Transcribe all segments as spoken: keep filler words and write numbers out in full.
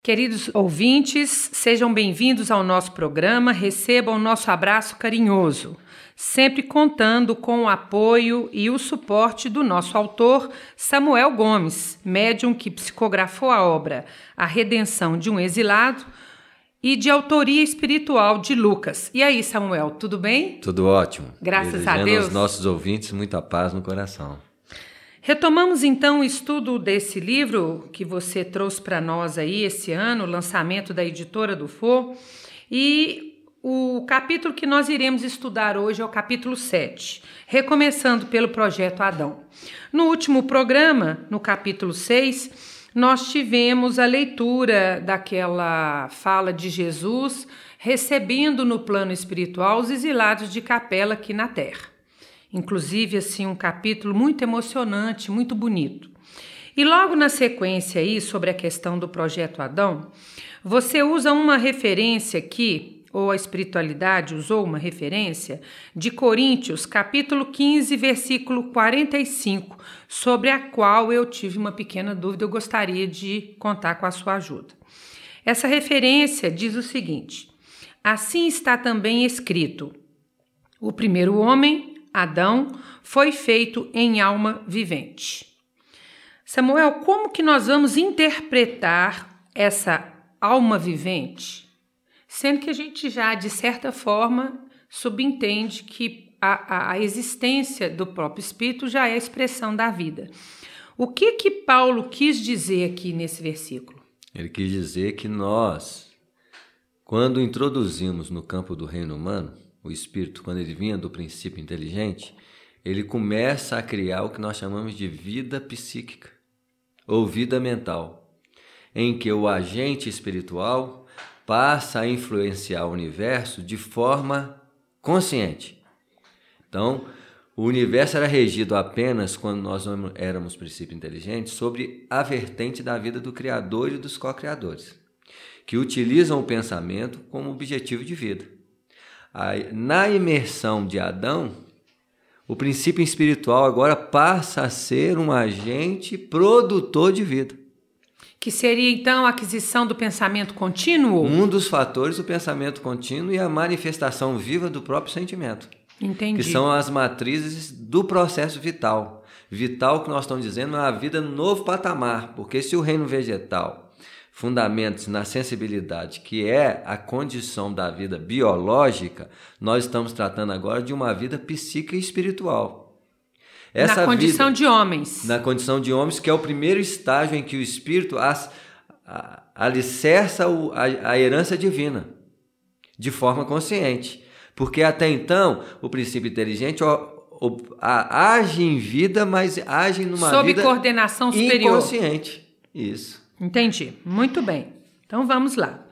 Queridos ouvintes, sejam bem-vindos ao nosso programa, recebam o nosso abraço carinhoso, sempre contando com o apoio e o suporte do nosso autor, Samuel Gomes, médium que psicografou a obra A Redenção de um Exilado e de autoria espiritual de Lucas. E aí, Samuel, tudo bem? Tudo ótimo. Graças Desejando a Deus. aos nossos ouvintes muita paz no coração. Retomamos então o estudo desse livro que você trouxe para nós aí esse ano, o lançamento da Editora do For, e o capítulo que nós iremos estudar hoje é o capítulo sete, recomeçando pelo Projeto Adão. No último programa, no capítulo seis, nós tivemos a leitura daquela fala de Jesus recebendo no plano espiritual os exilados de Capela aqui na Terra. Inclusive, assim, um capítulo muito emocionante, muito bonito. E logo na sequência aí, sobre a questão do Projeto Adão, você usa uma referência aqui, ou a espiritualidade usou uma referência, de Coríntios, capítulo quinze, versículo quarenta e cinco, sobre a qual eu tive uma pequena dúvida, eu gostaria de contar com a sua ajuda. Essa referência diz o seguinte: assim está também escrito, o primeiro homem, Adão, foi feito em alma vivente. Samuel, como que nós vamos interpretar essa alma vivente? Sendo que a gente já, de certa forma, subentende que a, a, a existência do próprio Espírito já é a expressão da vida. O que que Paulo quis dizer aqui nesse versículo? Ele quis dizer que nós, quando introduzimos no campo do reino humano, o Espírito, quando ele vinha do princípio inteligente, ele começa a criar o que nós chamamos de vida psíquica ou vida mental, em que o agente espiritual passa a influenciar o universo de forma consciente. Então, o universo era regido apenas, quando nós éramos princípio inteligente, sobre a vertente da vida do Criador e dos co-criadores, que utilizam o pensamento como objetivo de vida. Na imersão de Adão, o princípio espiritual agora passa a ser um agente produtor de vida. Que seria, então, a aquisição do pensamento contínuo? Um dos fatores do pensamento contínuo e a manifestação viva do próprio sentimento. Entendi. Que são as matrizes do processo vital. Vital, que nós estamos dizendo, é a vida no novo patamar, porque se o reino vegetal fundamentos na sensibilidade, que é a condição da vida biológica, nós estamos tratando agora de uma vida psíquica e espiritual. Essa na condição vida, de homens. Na condição de homens, que é o primeiro estágio em que o espírito as, a, alicerça o, a, a herança divina, de forma consciente. Porque até então, o princípio inteligente ó, ó, a, age em vida, mas age numa sob vida coordenação superior. Inconsciente. Isso. Entendi. Muito bem. Então vamos lá.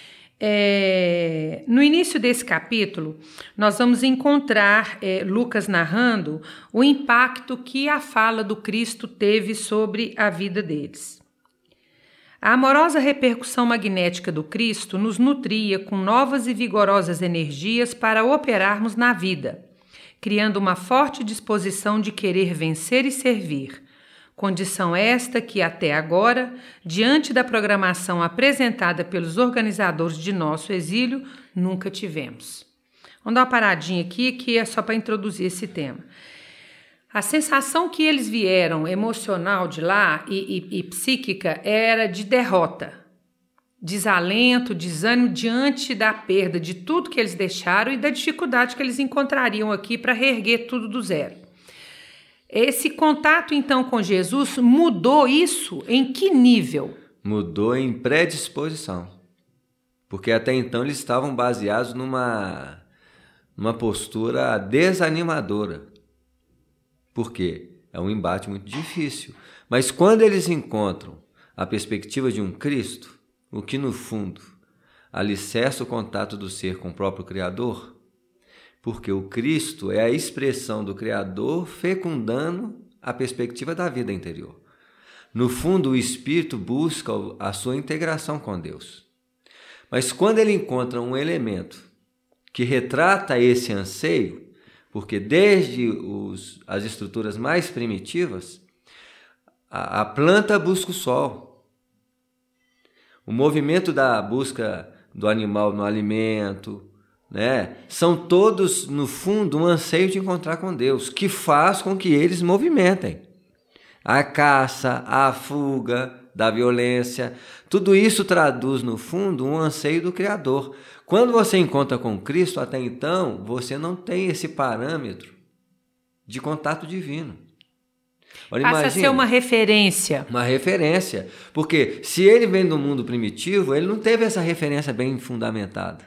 É, no início desse capítulo, nós vamos encontrar é, Lucas narrando o impacto que a fala do Cristo teve sobre a vida deles. A amorosa repercussão magnética do Cristo nos nutria com novas e vigorosas energias para operarmos na vida, criando uma forte disposição de querer vencer e servir. Condição esta que, até agora, diante da programação apresentada pelos organizadores de nosso exílio, nunca tivemos. Vamos dar uma paradinha aqui, que é só para introduzir esse tema. A sensação que eles vieram, emocional de lá e, e, e psíquica, era de derrota, desalento, desânimo diante da perda de tudo que eles deixaram e da dificuldade que eles encontrariam aqui para reerguer tudo do zero. Esse contato, então, com Jesus mudou isso em que nível? Mudou em predisposição. Porque até então eles estavam baseados numa, numa postura desanimadora. Por quê? É um embate muito difícil. Mas quando eles encontram a perspectiva de um Cristo, o que no fundo alicerça o contato do ser com o próprio Criador, porque o Cristo é a expressão do Criador fecundando a perspectiva da vida interior. No fundo, o Espírito busca a sua integração com Deus. Mas quando ele encontra um elemento que retrata esse anseio, porque desde os, as estruturas mais primitivas, a, a planta busca o sol, o movimento da busca do animal no alimento, né? São todos, no fundo, um anseio de encontrar com Deus, que faz com que eles movimentem. A caça, a fuga da violência, tudo isso traduz, no fundo, um anseio do Criador. Quando você encontra com Cristo, até então, você não tem esse parâmetro de contato divino. Olha, passa imagina, a ser uma referência. Uma referência. Porque se ele vem do mundo primitivo, ele não teve essa referência bem fundamentada.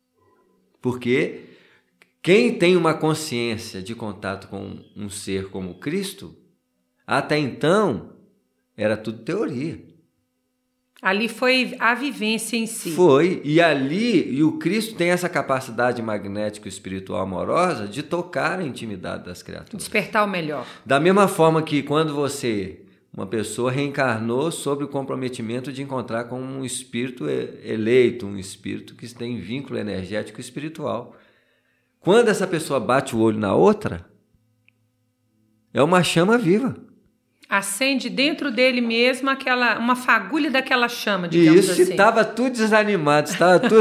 Porque quem tem uma consciência de contato com um ser como Cristo, até então, era tudo teoria. Ali foi a vivência em si. Foi, e ali, e o Cristo tem essa capacidade magnética espiritual amorosa de tocar a intimidade das criaturas. Despertar o melhor. Da mesma forma que quando você, uma pessoa reencarnou sobre o comprometimento de encontrar com um espírito eleito, um espírito que tem vínculo energético espiritual. Quando essa pessoa bate o olho na outra, é uma chama viva. Acende dentro dele mesmo aquela, uma fagulha daquela chama, digamos Isso, assim. Isso, estava tudo desanimado, estava tudo...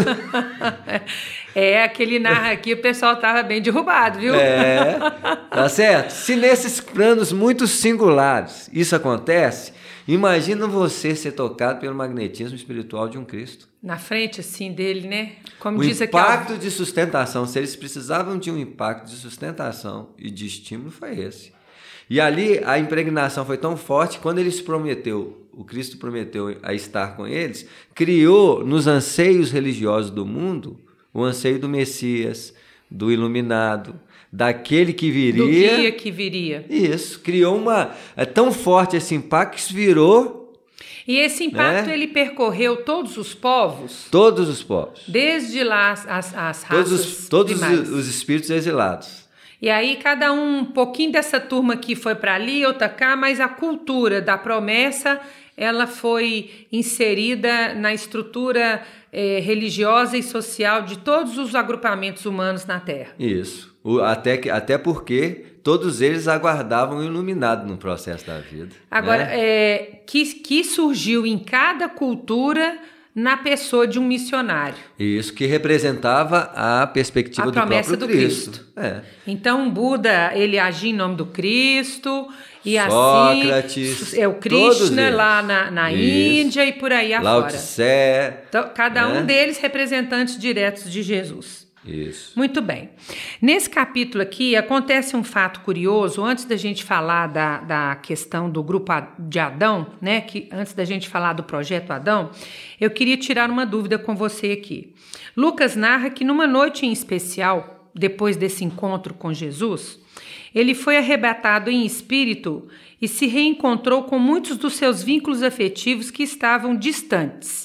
É, aquele narra aqui, o pessoal estava bem derrubado, viu? É, tá certo? Se nesses planos muito singulares isso acontece, imagina você ser tocado pelo magnetismo espiritual de um Cristo. Na frente, assim, dele, né? Como o diz aqui, impacto ó... de sustentação, se eles precisavam de um impacto de sustentação e de estímulo, foi esse. E ali a impregnação foi tão forte, quando ele se prometeu, o Cristo prometeu a estar com eles, criou nos anseios religiosos do mundo o anseio do Messias, do iluminado, daquele que viria. Do guia que viria. Isso, criou uma... É tão forte esse impacto que virou... E esse impacto, né? Ele percorreu todos os povos? Todos os povos. Desde lá as, as raças Todos, os, todos primárias. os espíritos exilados. E aí cada um, um pouquinho dessa turma aqui foi para ali, outra cá, mas a cultura da promessa, ela foi inserida na estrutura eh, religiosa e social de todos os agrupamentos humanos na Terra. Isso. O, até, que, até porque todos eles aguardavam o iluminado no processo da vida. Agora, né? é, que, que surgiu em cada cultura na pessoa de um missionário. Isso, que representava a perspectiva a do próprio do Cristo. Cristo. É. Então, Buda, ele agia em nome do Cristo, e Sócrates, assim, é o Krishna lá na, na Índia e por aí Lao afora. Tse, então, cada né? um deles representantes diretos de Jesus. Isso. Muito bem. Nesse capítulo aqui, acontece um fato curioso, antes da gente falar da, da questão do grupo de Adão, né, que antes da gente falar do projeto Adão, eu queria tirar uma dúvida com você aqui. Lucas narra que numa noite em especial, depois desse encontro com Jesus, ele foi arrebatado em espírito e se reencontrou com muitos dos seus vínculos afetivos que estavam distantes.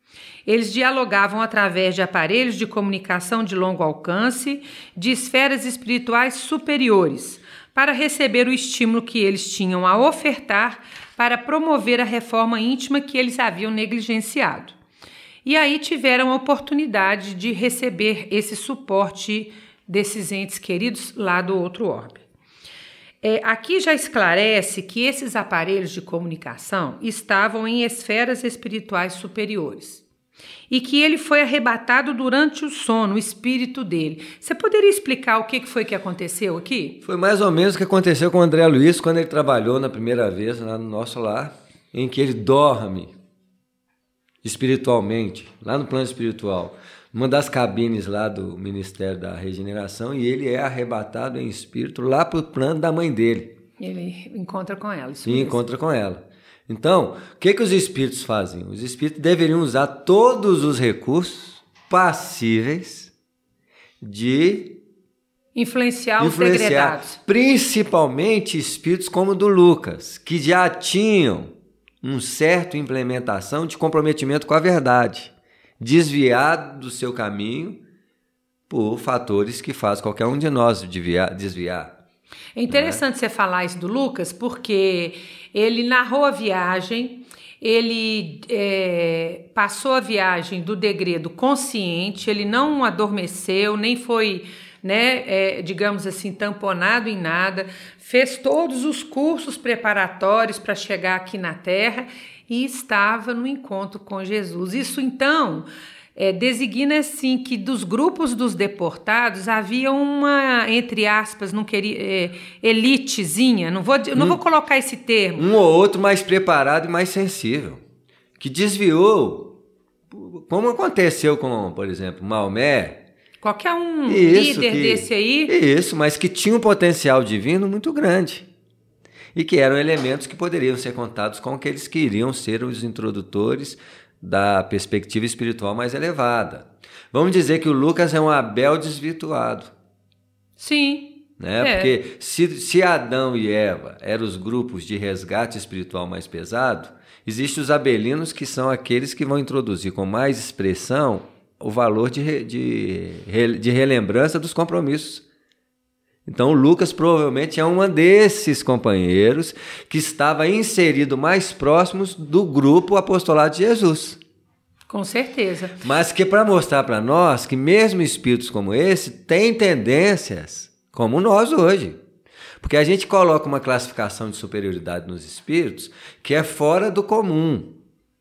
Eles dialogavam através de aparelhos de comunicação de longo alcance, de esferas espirituais superiores, para receber o estímulo que eles tinham a ofertar para promover a reforma íntima que eles haviam negligenciado. E aí tiveram a oportunidade de receber esse suporte desses entes queridos lá do outro orbe. É, aqui já esclarece que esses aparelhos de comunicação estavam em esferas espirituais superiores. E que ele foi arrebatado durante o sono, o espírito dele. Você poderia explicar o que foi que aconteceu aqui? Foi mais ou menos o que aconteceu com o André Luiz quando ele trabalhou na primeira vez lá no nosso lar, em que ele dorme espiritualmente, lá no plano espiritual, numa das cabines lá do Ministério da Regeneração, e ele é arrebatado em espírito lá para o plano da mãe dele. Ele encontra com ela. Isso e mesmo. encontra com ela. Então, o que, que os espíritos fazem? Os espíritos deveriam usar todos os recursos passíveis de influenciar, influenciar os segredados. Principalmente espíritos como o do Lucas, que já tinham um certo implementação de comprometimento com a verdade, desviado do seu caminho por fatores que faz qualquer um de nós desviar. desviar. É interessante, né, você falar isso do Lucas, porque ele narrou a viagem, ele é, passou a viagem do degredo consciente, ele não adormeceu, nem foi, né, é, digamos assim, tamponado em nada, fez todos os cursos preparatórios para chegar aqui na Terra e estava no encontro com Jesus. Isso, então, é, designa, assim, que dos grupos dos deportados havia uma, entre aspas, não queria, é, elitezinha, não vou, não hum, vou colocar esse termo. Um ou outro mais preparado e mais sensível, que desviou, como aconteceu com, por exemplo, Maomé. Qualquer um isso, líder que, desse aí. Isso, mas que tinha um potencial divino muito grande. E que eram elementos que poderiam ser contados com aqueles que iriam ser os introdutores da perspectiva espiritual mais elevada. Vamos dizer que o Lucas é um Abel desvirtuado. Sim. Né? É. Porque se, se Adão e Eva eram os grupos de resgate espiritual mais pesado, existem os abelinos, que são aqueles que vão introduzir com mais expressão o valor de, de, de relembrança dos compromissos. Então, o Lucas provavelmente é um desses companheiros que estava inserido mais próximos do grupo apostolado de Jesus. Com certeza. Mas que para mostrar para nós que mesmo espíritos como esse têm tendências como nós hoje. Porque a gente coloca uma classificação de superioridade nos espíritos que é fora do comum.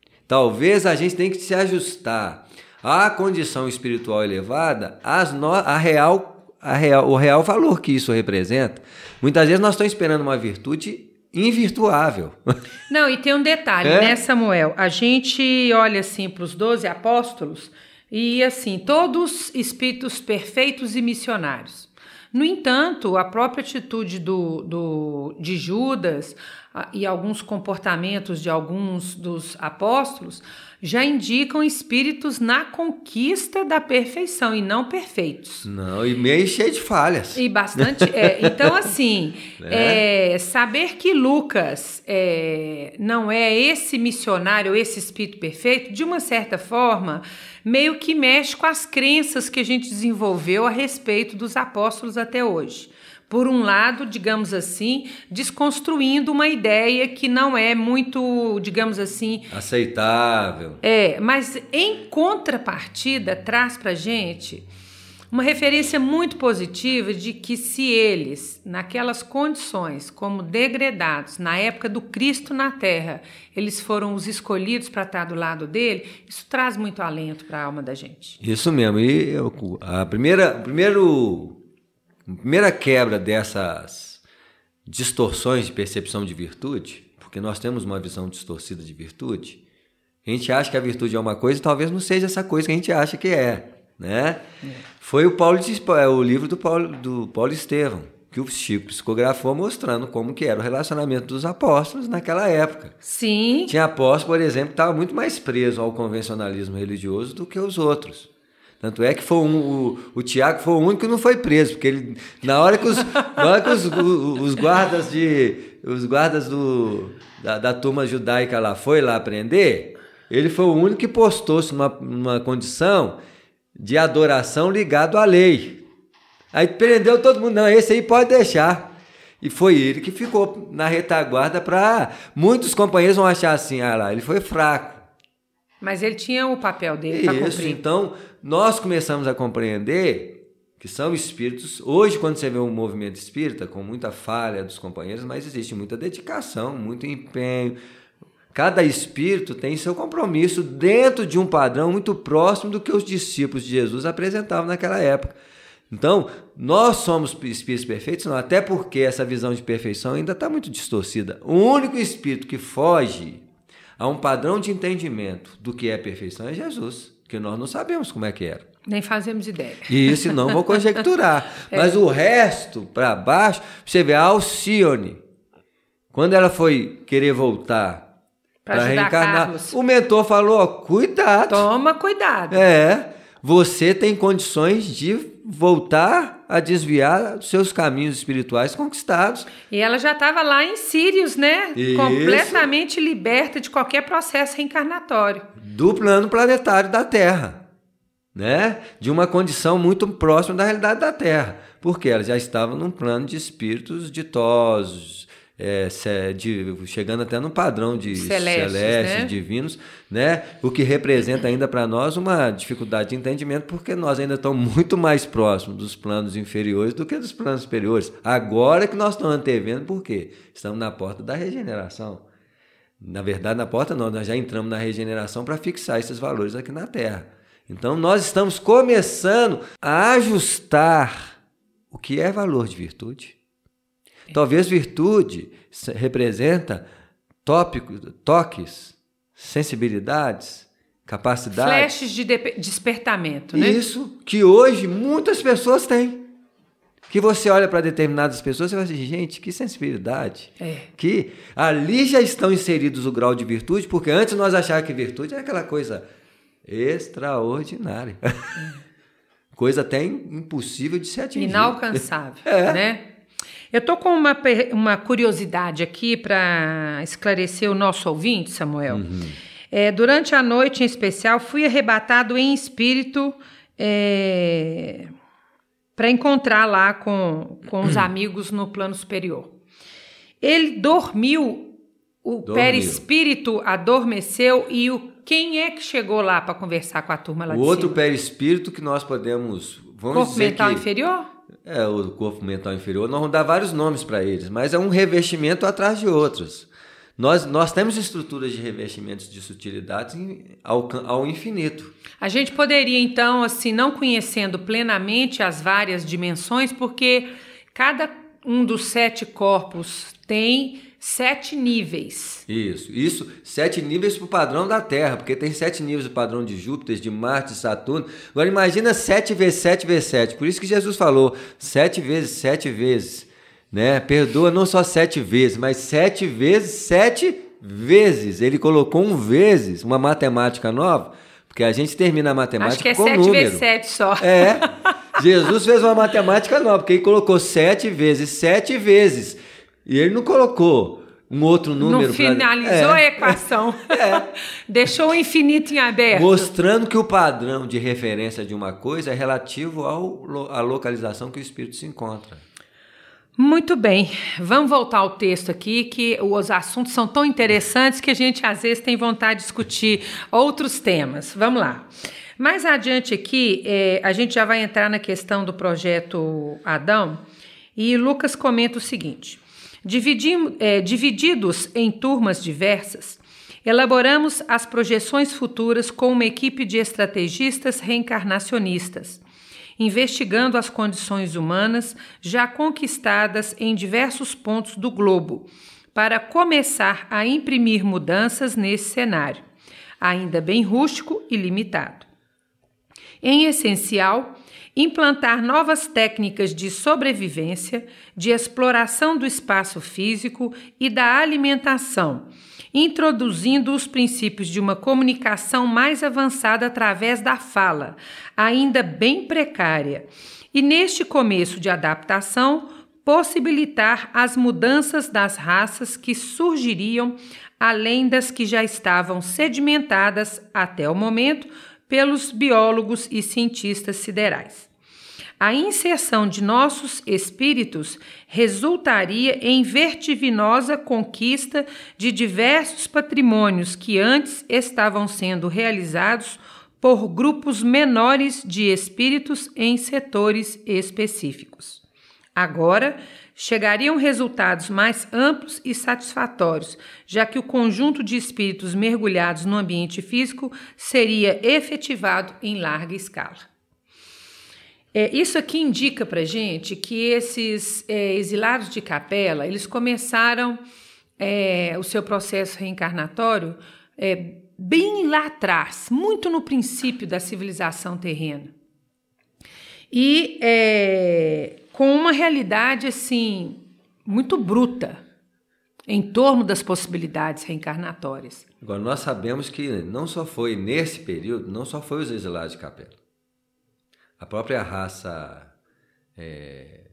Talvez a gente tenha que se ajustar a condição espiritual elevada, as no, a real, a real, o real valor que isso representa. Muitas vezes nós estamos esperando uma virtude invirtuável. Não, e tem um detalhe, é? né, Samuel? A gente olha assim para os doze apóstolos e assim, todos espíritos perfeitos e missionários. No entanto, a própria atitude do, do, de Judas e alguns comportamentos de alguns dos apóstolos já indicam espíritos na conquista da perfeição e não perfeitos. Não, e meio cheio de falhas. E bastante. É, então, assim, é. É, saber que Lucas é, não é esse missionário, esse espírito perfeito, de uma certa forma, meio que mexe com as crenças que a gente desenvolveu a respeito dos apóstolos até hoje. Por um lado, digamos assim, desconstruindo uma ideia que não é muito, digamos assim... aceitável. É, mas em contrapartida traz para a gente uma referência muito positiva de que se eles, naquelas condições, como degredados, na época do Cristo na Terra, eles foram os escolhidos para estar do lado dele, isso traz muito alento para a alma da gente. Isso mesmo. E a primeira... primeiro... A primeira quebra dessas distorções de percepção de virtude, porque nós temos uma visão distorcida de virtude, a gente acha que a virtude é uma coisa e talvez não seja essa coisa que a gente acha que é, né? É. Foi o, Paulo, o livro do Paulo, do Paulo Estevão, que o Chico psicografou mostrando como que era o relacionamento dos apóstolos naquela época. Sim. Tinha apóstolo, por exemplo, que estava muito mais preso ao convencionalismo religioso do que os outros. Tanto é que foi um, o, o Tiago foi o único que não foi preso, porque ele, na hora que os, na hora que os, os, os guardas, de, os guardas do, da, da turma judaica lá foi lá prender, ele foi o único que postou-se numa, numa condição de adoração ligado à lei. Aí prendeu todo mundo, não, esse aí pode deixar. E foi ele que ficou na retaguarda para... Muitos companheiros vão achar assim, ah lá, ele foi fraco. Mas ele tinha o papel dele para cumprir. Então, nós começamos a compreender que são espíritos... Hoje, quando você vê um movimento espírita, com muita falha dos companheiros, mas existe muita dedicação, muito empenho. Cada espírito tem seu compromisso dentro de um padrão muito próximo do que os discípulos de Jesus apresentavam naquela época. Então, nós somos espíritos perfeitos, não, até porque essa visão de perfeição ainda está muito distorcida. O único espírito que foge a um padrão de entendimento do que é perfeição é Jesus, que nós não sabemos como é que era. Nem fazemos ideia. Isso, não vou conjecturar. É. Mas o resto, para baixo, você vê a Alcione, quando ela foi querer voltar para reencarnar, Carlos, o mentor falou, ó, cuidado. Toma cuidado. É, você tem condições de voltar a desviar dos seus caminhos espirituais conquistados. E ela já estava lá em Sírios, né? Isso. Completamente liberta de qualquer processo reencarnatório. Do plano planetário da Terra, né? De uma condição muito próxima da realidade da Terra. Porque ela já estava num plano de espíritos ditosos, é, de, chegando até num padrão de celestes, celestes né? divinos, né? O que representa ainda para nós uma dificuldade de entendimento, porque nós ainda estamos muito mais próximos dos planos inferiores do que dos planos superiores. Agora que nós estamos antevendo, por quê? Estamos na porta da regeneração. Na verdade, na porta não, nós já entramos na regeneração para fixar esses valores aqui na Terra. Então, nós estamos começando a ajustar o que é valor de virtude. Talvez virtude representa tópicos, toques, sensibilidades, capacidades. Flashes de despertamento, né? Isso que hoje muitas pessoas têm. Que você olha para determinadas pessoas e fala assim, gente, que sensibilidade. É. Que ali já estão inseridos o grau de virtude, porque antes nós achávamos que virtude era aquela coisa extraordinária. É. Coisa até impossível de se atingir. Inalcançável, é. né? Eu estou com uma, uma curiosidade aqui para esclarecer o nosso ouvinte, Samuel. Uhum. É, durante a noite, em especial, fui arrebatado em espírito... É... para encontrar lá com, com os amigos no plano superior. Ele dormiu, o dormiu. perispírito adormeceu e o, quem é que chegou lá para conversar com a turma lá o de cima? O outro perispírito que nós podemos... Vamos corpo dizer mental que, inferior? É, o corpo mental inferior. Nós vamos dar vários nomes para eles, mas é um revestimento atrás de outros. Nós, nós temos estruturas de revestimentos de sutilidades ao, ao infinito. A gente poderia, então, assim, não conhecendo plenamente as várias dimensões, porque cada um dos sete corpos tem sete níveis. Isso, isso, sete níveis para o padrão da Terra, porque tem sete níveis do padrão de Júpiter, de Marte, de Saturno. Agora imagina sete vezes sete vezes sete, por isso que Jesus falou, sete vezes sete vezes. Né? Perdoa não só sete vezes, mas sete vezes sete vezes. Ele colocou um vezes, uma matemática nova, porque a gente termina a matemática Acho que é com sete número. vezes sete só. É, Jesus fez uma matemática nova, porque ele colocou sete vezes sete vezes. E ele não colocou um outro número. Não finalizou pra... é. a equação. É. Deixou o infinito em aberto. Mostrando que o padrão de referência de uma coisa é relativo ao, à localização que o espírito se encontra. Muito bem, vamos voltar ao texto aqui, que os assuntos são tão interessantes que a gente às vezes tem vontade de discutir outros temas. Vamos lá. Mais adiante aqui, é, a gente já vai entrar na questão do projeto Adão, e Lucas comenta o seguinte: Dividim, é, divididos em turmas diversas, elaboramos as projeções futuras com uma equipe de estrategistas reencarnacionistas, investigando as condições humanas já conquistadas em diversos pontos do globo, para começar a imprimir mudanças nesse cenário, ainda bem rústico e limitado. Em essencial, implantar novas técnicas de sobrevivência, de exploração do espaço físico e da alimentação, introduzindo os princípios de uma comunicação mais avançada através da fala, ainda bem precária, e neste começo de adaptação, possibilitar as mudanças das raças que surgiriam, além das que já estavam sedimentadas até o momento pelos biólogos e cientistas siderais. A inserção de nossos espíritos resultaria em vertiginosa conquista de diversos patrimônios que antes estavam sendo realizados por grupos menores de espíritos em setores específicos. Agora, chegariam resultados mais amplos e satisfatórios, já que o conjunto de espíritos mergulhados no ambiente físico seria efetivado em larga escala. É, isso aqui indica para gente que esses é, exilados de capela, eles começaram é, o seu processo reencarnatório é, bem lá atrás, muito no princípio da civilização terrena. E é, com uma realidade assim muito bruta em torno das possibilidades reencarnatórias. Agora, nós sabemos que não só foi nesse período, não só foi os exilados de capela. A própria raça, é,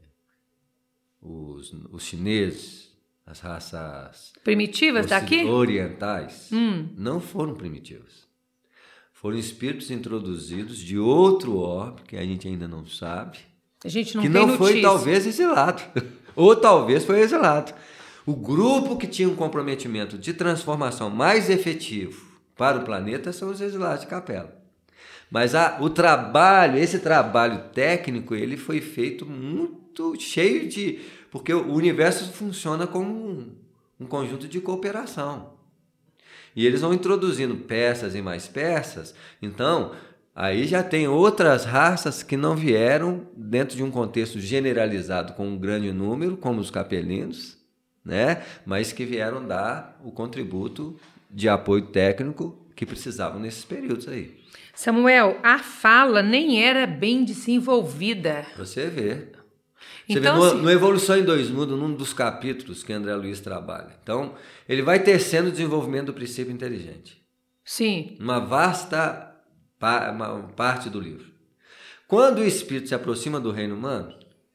os, os chineses, as raças primitivas daqui? orientais, hum. não foram primitivas. Foram espíritos introduzidos de outro orbe, que a gente ainda não sabe, a gente não que tem não notícia. foi talvez exilado, ou talvez foi exilado. O grupo que tinha um comprometimento de transformação mais efetivo para o planeta são os exilados de capela. Mas a, o trabalho, esse trabalho técnico, ele foi feito muito cheio de... Porque o universo funciona como um, um conjunto de cooperação. E eles vão introduzindo peças e mais peças. Então, aí já tem outras raças que não vieram dentro de um contexto generalizado com um grande número, como os capelinos, né? Mas que vieram dar o contributo de apoio técnico que precisavam nesses períodos aí. Samuel, a fala nem era bem desenvolvida. Você vê. Você Então, vê no, assim... no Evolução em Dois Mundos, num dos capítulos que André Luiz trabalha. Então, ele vai tecendo o desenvolvimento do princípio inteligente. Sim. Uma vasta pa, uma parte do livro. Quando o espírito se aproxima do reino humano,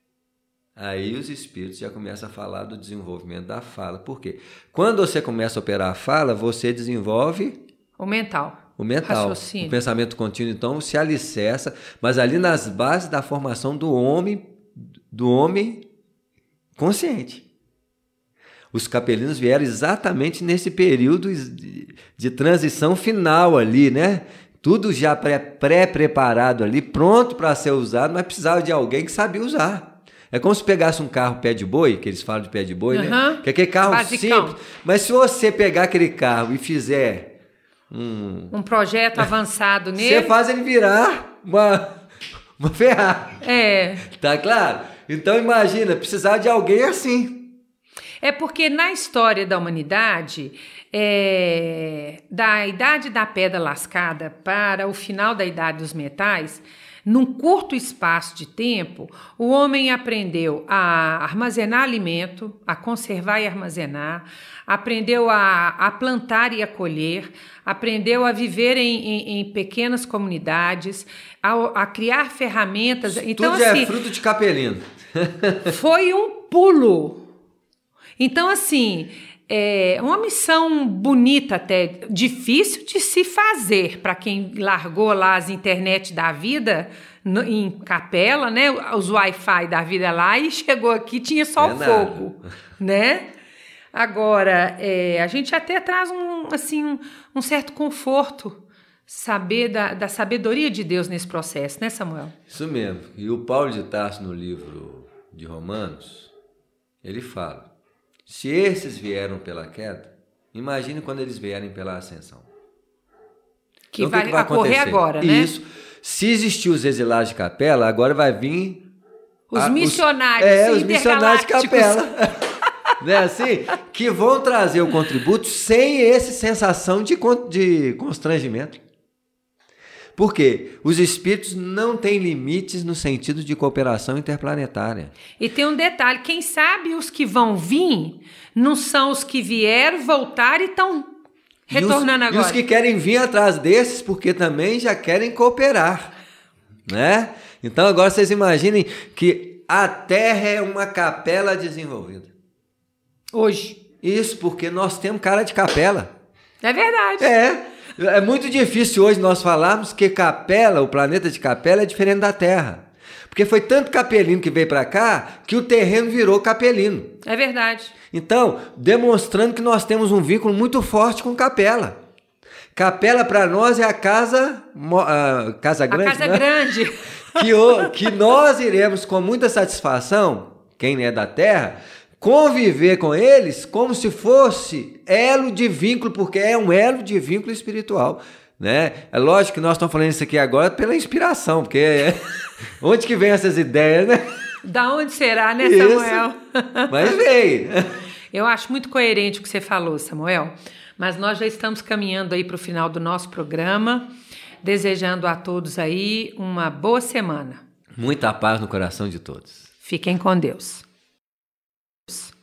aí os espíritos já começam a falar do desenvolvimento da fala. Por quê? Quando você começa a operar a fala, você desenvolve... O mental. O mental, raciocínio. O pensamento contínuo, então, se alicerça, mas ali nas bases da formação do homem, do homem consciente. Os capelinos vieram exatamente nesse período de, de transição final ali, né? Tudo já pré, pré-preparado ali, pronto para ser usado, mas precisava de alguém que sabia usar. É como se pegasse um carro pé de boi, que eles falam de pé de boi, uhum. né? Que é aquele carro Basicão. simples. Mas se você pegar aquele carro e fizer... Um, um projeto avançado nele. Você faz ele virar uma, uma Ferrari. É. Tá claro? Então imagina, precisar de alguém assim. É porque na história da humanidade, é, da idade da pedra lascada para o final da idade dos metais, num curto espaço de tempo, o homem aprendeu a armazenar alimento, a conservar e armazenar, aprendeu a, a plantar e a colher, aprendeu a viver em, em, em pequenas comunidades, a, a criar ferramentas. Isso então, tudo assim, é fruto de capelino. Foi um pulo. Então, assim, é uma missão bonita até, difícil de se fazer para quem largou lá as internet da vida no, em capela, né? Os Wi-Fi da vida lá e chegou aqui tinha só é o fogo, né? Agora, é, a gente até traz um, assim, um, um certo conforto, saber da, da sabedoria de Deus nesse processo, né, Samuel? Isso mesmo. E o Paulo de Tarso, no livro de Romanos, ele fala, se esses vieram pela queda, imagine quando eles vierem pela ascensão. Que, então, vai, que, que vai ocorrer acontecer? Agora, né? Isso. Se existiu os exilados de capela, agora vai vir... Os a, missionários os, É, os missionários de capela. Não é assim? Que vão trazer o contributo sem essa sensação de, de constrangimento. Por quê? Os espíritos não têm limites no sentido de cooperação interplanetária. E tem um detalhe, quem sabe os que vão vir não são os que vieram, voltaram e estão retornando e os, agora. E os que querem vir atrás desses, porque também já querem cooperar, né? Então agora vocês imaginem que a Terra é uma capela desenvolvida. Hoje. Isso, porque nós temos cara de capela. É verdade. É. É muito difícil hoje nós falarmos que Capela, o planeta de Capela, é diferente da Terra. Porque foi tanto capelino que veio para cá que o terreno virou capelino. É verdade. Então, demonstrando que nós temos um vínculo muito forte com Capela. Capela para nós é a casa, a casa grande. A casa né? grande. Que, que nós iremos com muita satisfação, quem é da Terra, conviver com eles como se fosse elo de vínculo, porque é um elo de vínculo espiritual, né? É lógico que nós estamos falando isso aqui agora pela inspiração, porque é... onde que vem essas ideias, né? Da onde será, né, isso. Samuel? Mas veio. Eu acho muito coerente o que você falou, Samuel, mas nós já estamos caminhando aí para o final do nosso programa, desejando a todos aí uma boa semana. Muita paz no coração de todos. Fiquem com Deus.